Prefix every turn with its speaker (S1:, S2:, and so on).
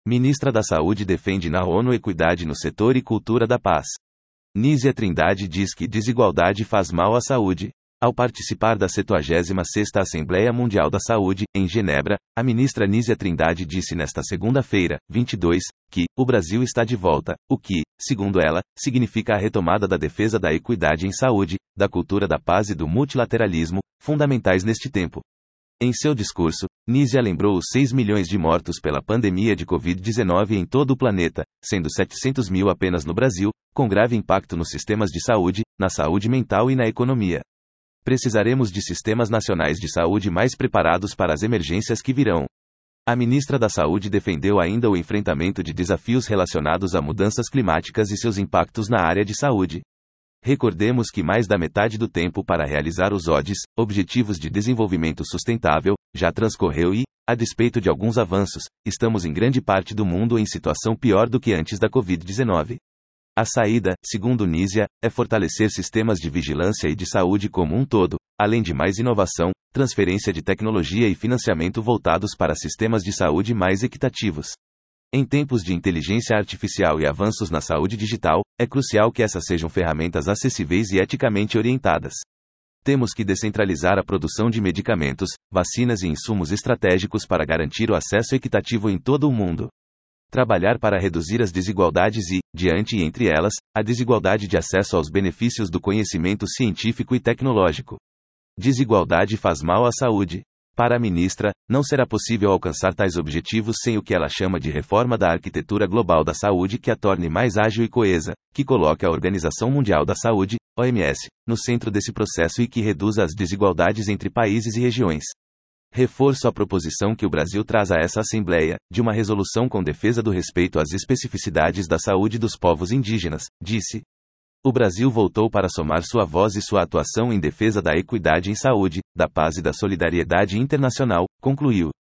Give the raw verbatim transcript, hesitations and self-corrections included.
S1: Ministra da Saúde defende na ONU equidade no setor e cultura da paz. Nízia Trindade diz que desigualdade faz mal à saúde. Ao participar da setenta e sexta Assembleia Mundial da Saúde, em Genebra, a ministra Nízia Trindade disse nesta segunda-feira, vinte e dois, que o Brasil está de volta, o que, segundo ela, significa a retomada da defesa da equidade em saúde, da cultura da paz e do multilateralismo, fundamentais neste tempo. Em seu discurso, Nízia lembrou os seis milhões de mortos pela pandemia de covid dezenove em todo o planeta, sendo setecentos mil apenas no Brasil, com grave impacto nos sistemas de saúde, na saúde mental e na economia. Precisaremos de sistemas nacionais de saúde mais preparados para as emergências que virão. A ministra da Saúde defendeu ainda o enfrentamento de desafios relacionados a mudanças climáticas e seus impactos na área de saúde. Recordemos que mais da metade do tempo para realizar os O D S, Objetivos de Desenvolvimento Sustentável, já transcorreu e, a despeito de alguns avanços, estamos em grande parte do mundo em situação pior do que antes da covid dezenove. A saída, segundo Nízia, é fortalecer sistemas de vigilância e de saúde como um todo, além de mais inovação, transferência de tecnologia e financiamento voltados para sistemas de saúde mais equitativos. Em tempos de inteligência artificial e avanços na saúde digital, é crucial que essas sejam ferramentas acessíveis e eticamente orientadas. Temos que descentralizar a produção de medicamentos, vacinas e insumos estratégicos para garantir o acesso equitativo em todo o mundo. Trabalhar para reduzir as desigualdades e, diante e entre elas, a desigualdade de acesso aos benefícios do conhecimento científico e tecnológico. Desigualdade faz mal à saúde. Para a ministra, não será possível alcançar tais objetivos sem o que ela chama de reforma da arquitetura global da saúde que a torne mais ágil e coesa, que coloque a Organização Mundial da Saúde, O M S, no centro desse processo e que reduza as desigualdades entre países e regiões. Reforço a proposição que o Brasil traz a essa Assembleia, de uma resolução com defesa do respeito às especificidades da saúde dos povos indígenas, disse. O Brasil voltou para somar sua voz e sua atuação em defesa da equidade em saúde, da paz e da solidariedade internacional, concluiu.